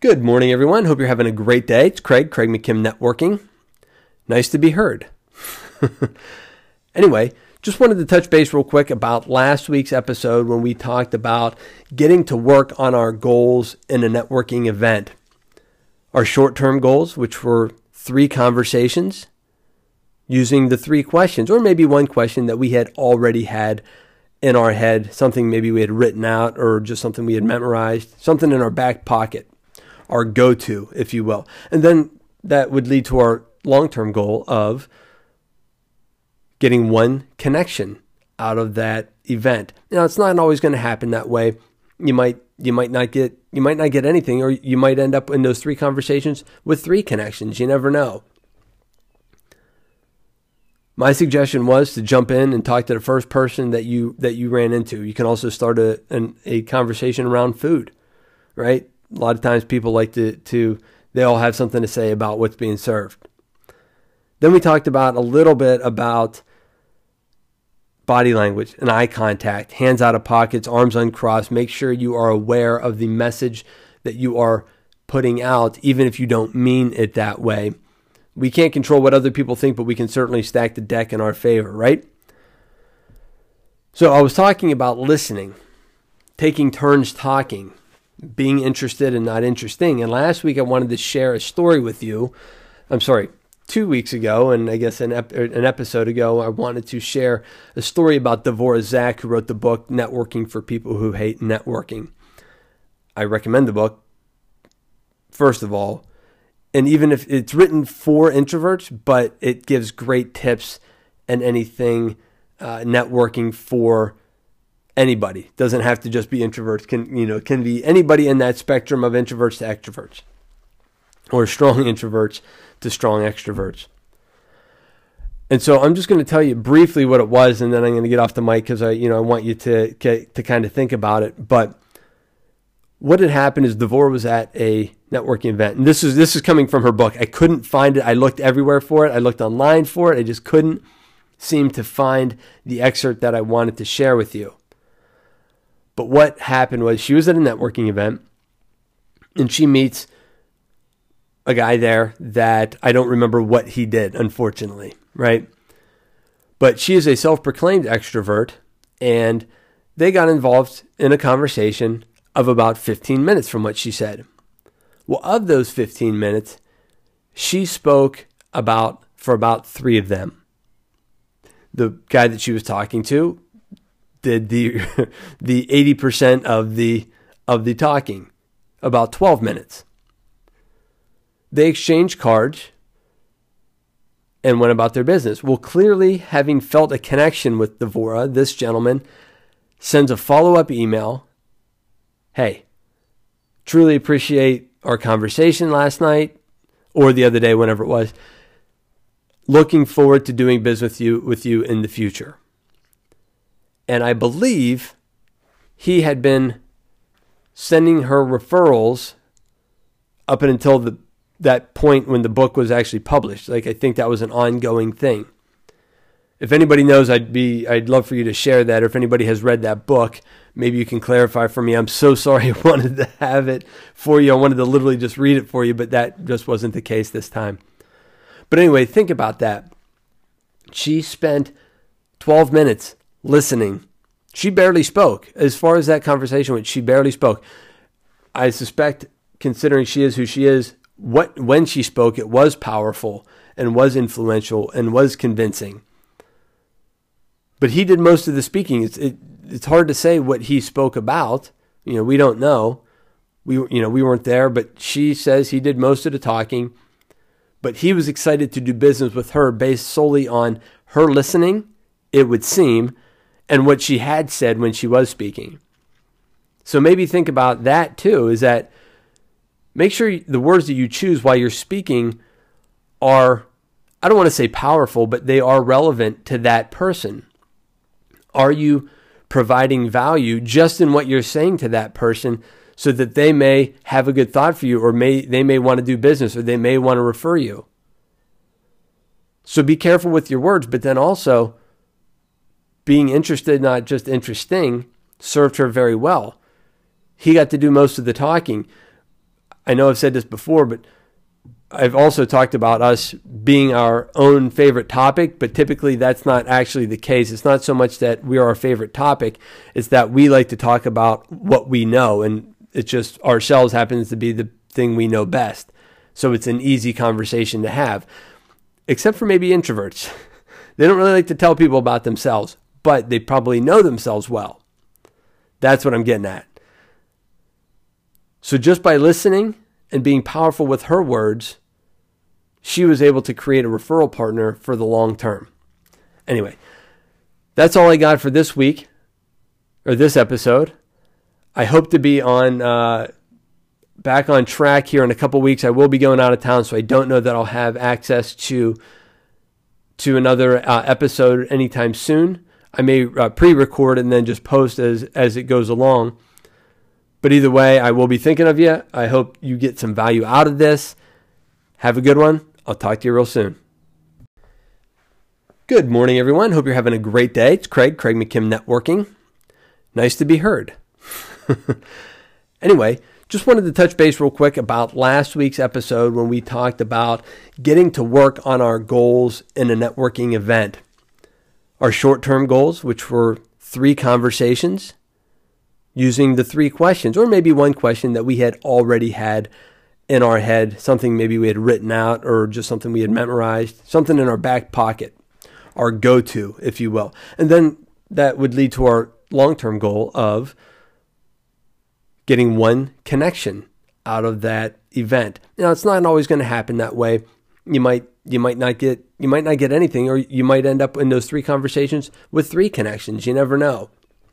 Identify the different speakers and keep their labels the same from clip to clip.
Speaker 1: Good morning, everyone. Hope you're having a great day. It's Craig McKim Networking. Nice to be heard. Anyway, just wanted to touch base real quick about last week's episode when we talked about getting to work on our goals in a networking event. Our short-term goals, which were 3 conversations using the 3 questions, or maybe one question that we had already had in our head, something maybe we had written out or just something we had memorized, something in our back pocket. Our go-to, if you will. And then that would lead to our long-term goal of getting one connection out of that event. Now, it's not always going to happen that way. You might not get anything, or you might end up in those 3 conversations with 3 connections. You never know. My suggestion was to jump in and talk to the first person that you ran into. You can also start a conversation around food, right? A lot of times people like to they all have something to say about what's being served. Then we talked about a little bit about body language and eye contact, hands out of pockets, arms uncrossed. Make sure you are aware of the message that you are putting out, even if you don't mean it that way. We can't control what other people think, but we can certainly stack the deck in our favor, right? So I was talking about listening, taking turns talking, being interested and not interesting. And last week I wanted to share a story with you. 2 weeks ago, and I guess an episode ago, I wanted to share a story about Dvorah Zak, who wrote the book Networking for People Who Hate Networking. I recommend the book, first of all. And even if it's written for introverts, but it gives great tips and anything networking for anybody. Doesn't have to just be introverts. Can be anybody in that spectrum of introverts to extroverts, or strong introverts to strong extroverts. And so I'm just going to tell you briefly what it was, and then I'm going to get off the mic because I want you to kind of think about it. But what had happened is Dvorah was at a networking event, and this is coming from her book. I couldn't find it. I looked everywhere for it. I looked online for it. I just couldn't seem to find the excerpt that I wanted to share with you. But what happened was she was at a networking event, and she meets a guy there that I don't remember what he did, unfortunately, right? But she is a self-proclaimed extrovert, and they got involved in a conversation of about 15 minutes from what she said. Well, of those 15 minutes, she spoke for about 3 of them. The guy that she was talking to did the 80% of the talking, about 12 minutes. They exchanged cards and went about their business. Well, clearly, having felt a connection with Dvorah, this gentleman sends a follow-up email. Hey, truly appreciate our conversation last night or the other day, whenever it was. Looking forward to doing business with you in the future. And I believe he had been sending her referrals up until that point when the book was actually published. I think that was an ongoing thing. If anybody knows, I'd love for you to share that. Or if anybody has read that book, maybe you can clarify for me. I'm so sorry I wanted to have it for you. I wanted to literally just read it for you, but that just wasn't the case this time. But anyway, think about that. She spent 12 minutes listening. She barely spoke. As far as that conversation went, she barely spoke. I suspect, considering she is who she is, when she spoke, it was powerful and was influential and was convincing. But he did most of the speaking. It's hard to say what he spoke about. We don't know. We weren't there, but she says he did most of the talking. But he was excited to do business with her based solely on her listening, it would seem, and what she had said when she was speaking. So maybe think about that too, is that make sure the words that you choose while you're speaking are, I don't want to say powerful, but they are relevant to that person. Are you providing value just in what you're saying to that person so that they may have a good thought for you, or they may want to do business, or they may want to refer you? So be careful with your words, but then also being interested, not just interesting, served her very well. He got to do most of the talking. I know I've said this before, but I've also talked about us being our own favorite topic, but typically that's not actually the case. It's not so much that we are our favorite topic, it's that we like to talk about what we know, and it's just ourselves happens to be the thing we know best. So it's an easy conversation to have, except for maybe introverts. They don't really like to tell people about themselves, but they probably know themselves well. That's what I'm getting at. So just by listening and being powerful with her words, she was able to create a referral partner for the long term. Anyway, that's all I got for this week, or this episode. I hope to be back on track here in a couple weeks. I will be going out of town, so I don't know that I'll have access to another episode anytime soon. I may pre-record and then just post as it goes along. But either way, I will be thinking of you. I hope you get some value out of this. Have a good one. I'll talk to you real soon. Good morning, everyone. Hope you're having a great day. It's Craig McKim Networking. Nice to be heard. Anyway, just wanted to touch base real quick about last week's episode when we talked about getting to work on our goals in a networking event. Our short-term goals, which were 3 conversations, using the 3 questions, or maybe one question that we had already had in our head, something maybe we had written out or just something we had memorized, something in our back pocket, our go-to, if you will. And then that would lead to our long-term goal of getting one connection out of that event. Now, it's not always going to happen that way. You might not get anything, or you might end up in those 3 conversations with 3 connections. You never know.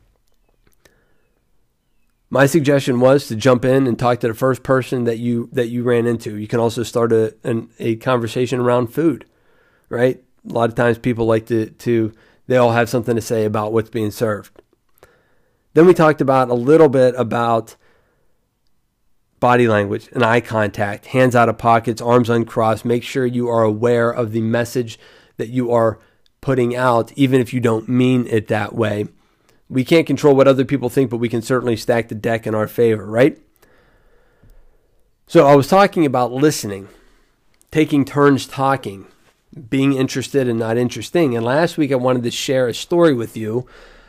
Speaker 1: My suggestion was to jump in and talk to the first person that you ran into. You can also start a conversation around food, right? A lot of times people like to they all have something to say about what's being served. Then we talked about a little bit about body language and eye contact, hands out of pockets, arms uncrossed. Make sure you are aware of the message that you are putting out, even if you don't mean it that way. We can't control what other people think, but we can certainly stack the deck in our favor, right? So I was talking about listening, taking turns talking, being interested and not interesting. And last week I wanted to share a story with you.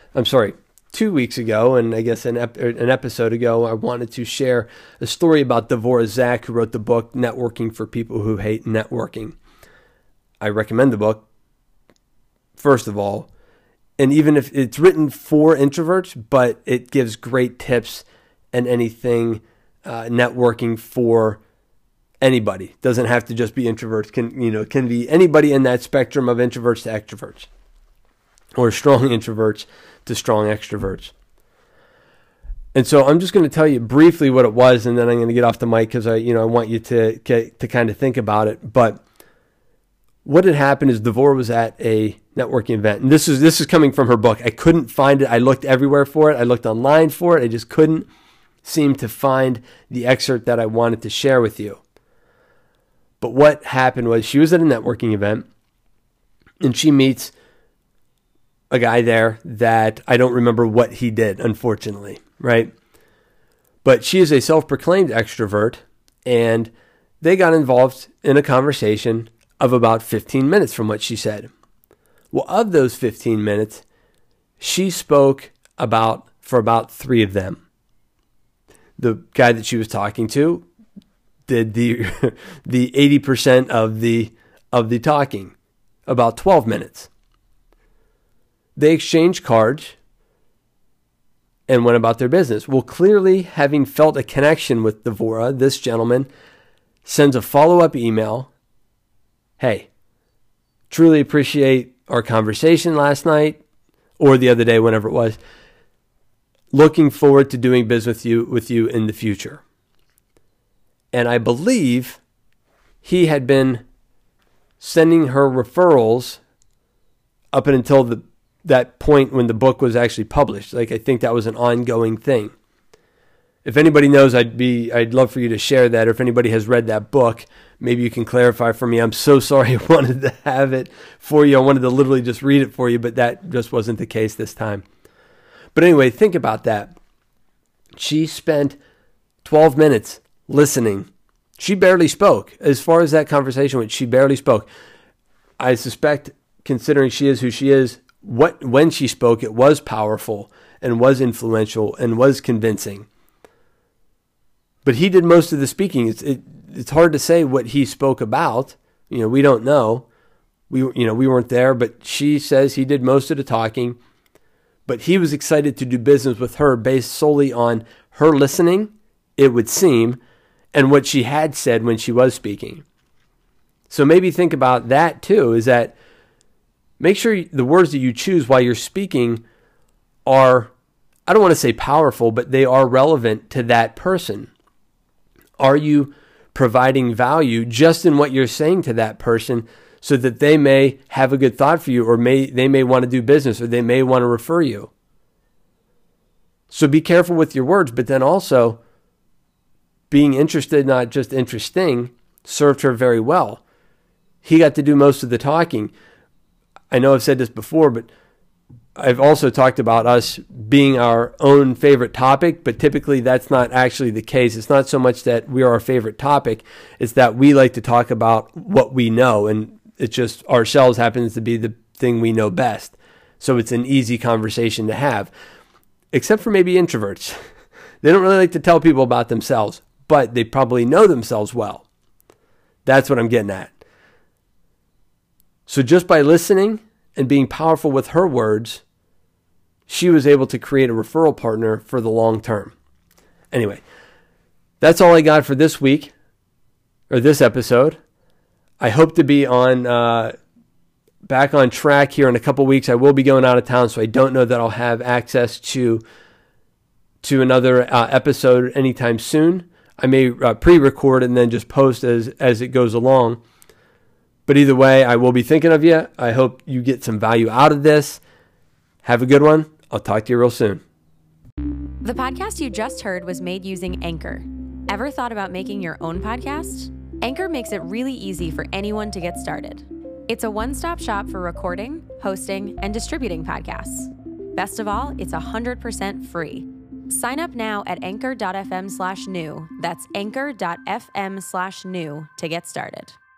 Speaker 1: 2 weeks ago, and I guess an episode ago, I wanted to share a story about Dvorak Zak, who wrote the book Networking for People Who Hate Networking. I recommend the book, first of all. And even if it's written for introverts, but it gives great tips and anything networking for anybody. Doesn't have to just be introverts. Can be anybody in that spectrum of introverts to extroverts, or strong introverts to strong extroverts. And so I'm just going to tell you briefly what it was, and then I'm going to get off the mic because I want you to kind of think about it. But what had happened is Dvorak was at a networking event, and this is coming from her book. I couldn't find it. I looked everywhere for it. I looked online for it. I just couldn't seem to find the excerpt that I wanted to share with you. But what happened was she was at a networking event, and she meets a guy there that I don't remember what he did, unfortunately, right? But she is a self-proclaimed extrovert, and they got involved in a conversation of about 15 minutes from what she said. Well, of those 15 minutes, she spoke for about 3 of them. The guy that she was talking to did the 80% of the talking, about 12 minutes. They exchanged cards and went about their business. Well, clearly, having felt a connection with Dvorak, this gentleman sends a follow-up email. Hey, truly appreciate our conversation last night or the other day, whenever it was. Looking forward to doing business with you in the future. And I believe he had been sending her referrals up until that point when the book was actually published. I think that was an ongoing thing. If anybody knows, I'd love for you to share that. Or if anybody has read that book, maybe you can clarify for me. I'm so sorry. I wanted to have it for you. I wanted to literally just read it for you, but that just wasn't the case this time. But anyway, think about that. She spent 12 minutes listening. She barely spoke. As far as that conversation went, she barely spoke. I suspect, considering she is who she is, when she spoke, it was powerful and was influential and was convincing. But he did most of the speaking. It's hard to say what he spoke about. We don't know. We weren't there, but she says he did most of the talking. But he was excited to do business with her based solely on her listening, it would seem, and what she had said when she was speaking. So maybe think about that too, is that make sure the words that you choose while you're speaking are, I don't want to say powerful, but they are relevant to that person. Are you providing value just in what you're saying to that person so that they may have a good thought for you, or they may want to do business, or they may want to refer you? So be careful with your words, but then also being interested, not just interesting, served her very well. He got to do most of the talking. I know I've said this before, but I've also talked about us being our own favorite topic, but typically that's not actually the case. It's not so much that we are our favorite topic, it's that we like to talk about what we know, and it's just ourselves happens to be the thing we know best. So it's an easy conversation to have, except for maybe introverts. They don't really like to tell people about themselves, but they probably know themselves well. That's what I'm getting at. So just by listening and being powerful with her words, she was able to create a referral partner for the long term. Anyway, that's all I got for this week, or this episode. I hope to be back on track here in a couple weeks. I will be going out of town, so I don't know that I'll have access to another episode anytime soon. I may pre-record and then just post as it goes along. But either way, I will be thinking of you. I hope you get some value out of this. Have a good one. I'll talk to you real soon.
Speaker 2: The podcast you just heard was made using Anchor. Ever thought about making your own podcast? Anchor makes it really easy for anyone to get started. It's a one-stop shop for recording, hosting, and distributing podcasts. Best of all, it's 100% free. Sign up now at anchor.fm/new. That's anchor.fm/new to get started.